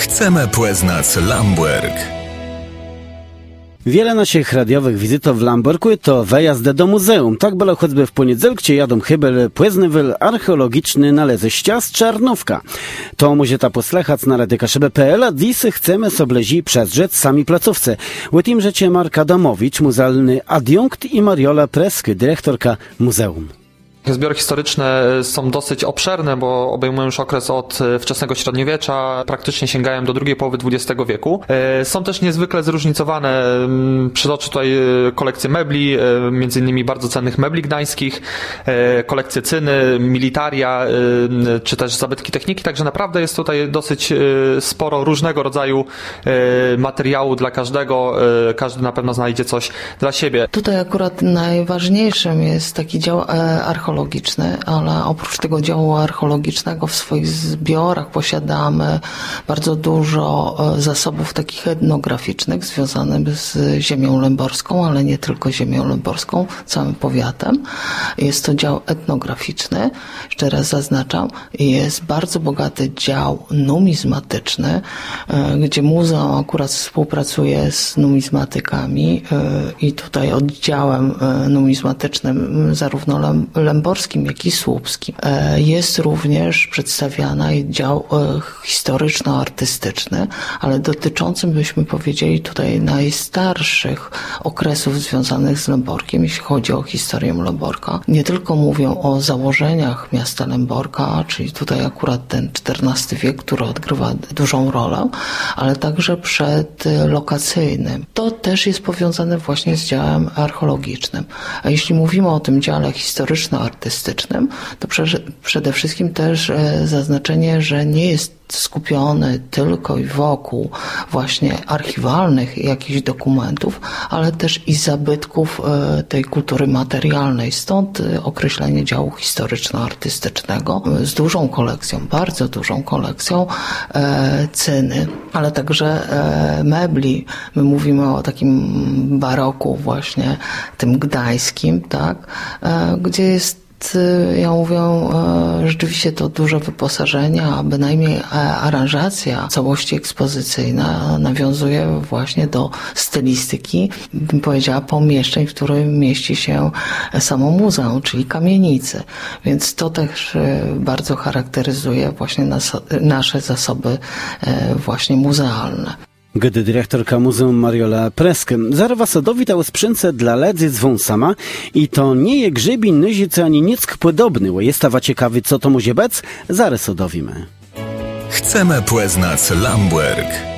Chcemy poznać Lamberg. Wiele naszych radiowych wizytów w Lambergu to wyjazdy do muzeum. Tak było choćby w poniedziałek jadą chybel płeznywyl archeologiczny nalezyścia z Czarnówka. To może ta poslechać na radykaszyby.pl, a dziś chcemy sobie przezrzeć sami placówce. W tym rzeczy Marka Adamowicz, muzealny adiunkt i Mariola Presk, dyrektorka muzeum. Zbiory historyczne są dosyć obszerne, bo obejmują już okres od wczesnego średniowiecza, praktycznie sięgają do drugiej połowy XX wieku. Są też niezwykle zróżnicowane. Przytoczę tutaj kolekcje mebli, między innymi bardzo cennych mebli gdańskich, kolekcje cyny, militaria, czy też zabytki techniki, także naprawdę jest tutaj dosyć sporo różnego rodzaju materiału dla każdego. Każdy na pewno znajdzie coś dla siebie. Tutaj akurat najważniejszym jest taki dział archeologiczny, ale oprócz tego działu archeologicznego w swoich zbiorach posiadamy bardzo dużo zasobów takich etnograficznych związanych z ziemią lęborską, ale nie tylko ziemią lęborską, całym powiatem. Jest to dział etnograficzny, jeszcze raz zaznaczam, jest bardzo bogaty dział numizmatyczny, gdzie muzeum akurat współpracuje z numizmatykami i tutaj oddziałem numizmatycznym zarówno lęborskim, jak i słupskim. Jest również przedstawiana dział historyczno-artystyczny, ale dotyczący, byśmy powiedzieli, tutaj najstarszych okresów związanych z Lęborkiem, jeśli chodzi o historię Lęborka. Nie tylko mówią o założeniach miasta Lęborka, czyli tutaj akurat ten XIV wiek, który odgrywa dużą rolę, ale także przedlokacyjnym. To też jest powiązane właśnie z działem archeologicznym. A jeśli mówimy o tym dziale historyczno-artystycznym, to przede wszystkim też zaznaczenie, że nie jest skupiony tylko i wokół właśnie archiwalnych jakichś dokumentów, ale też i zabytków tej kultury materialnej. Stąd określenie działu historyczno-artystycznego z dużą kolekcją, bardzo dużą kolekcją cyny, ale także mebli. My mówimy o takim baroku właśnie tym gdańskim, tak, gdzie jest, ja mówię, rzeczywiście to duże wyposażenie, a bynajmniej aranżacja całości ekspozycyjna nawiązuje właśnie do stylistyki, bym powiedziała, pomieszczeń, w którym mieści się samo muzeum, czyli kamienicy. Więc to też bardzo charakteryzuje właśnie nasze zasoby właśnie muzealne. Gdy dyrektorka muzeum Mariola Presk zarwa dowitał sprzęce dla ledzy z wąsama i to nie je grzybi, nyzice ani nic podobny. Jest tawa ciekawy, co to może być? Zaraz odowimy. Chcemy poznać Lamberg.